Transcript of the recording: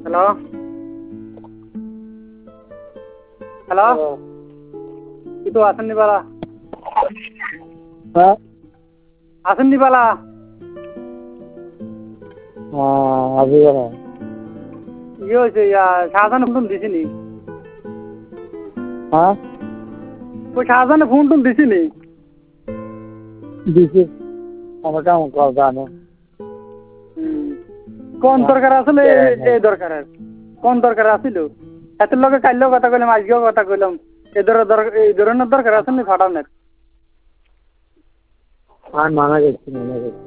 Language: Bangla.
হ্যালো হ্যালো কি তো আসেননি বালা হ্যাঁ আসেননি বালা আজি কেন ইয়ে হয়েছে শাহজাহান ফোন দিছিনি হ্যাঁ ওই শাহজাহানে ফোন টোন দিছিনি দিছি আমার কাম কর জানো কোন দরকার আসলে এই দরকার কোন দরকার আছিল এত লগে কাইলেও কথা কইলাম আজকেও কথা কইলাম এই ধরনের দরকার আছে নি ফাটানের আর মানা গেছি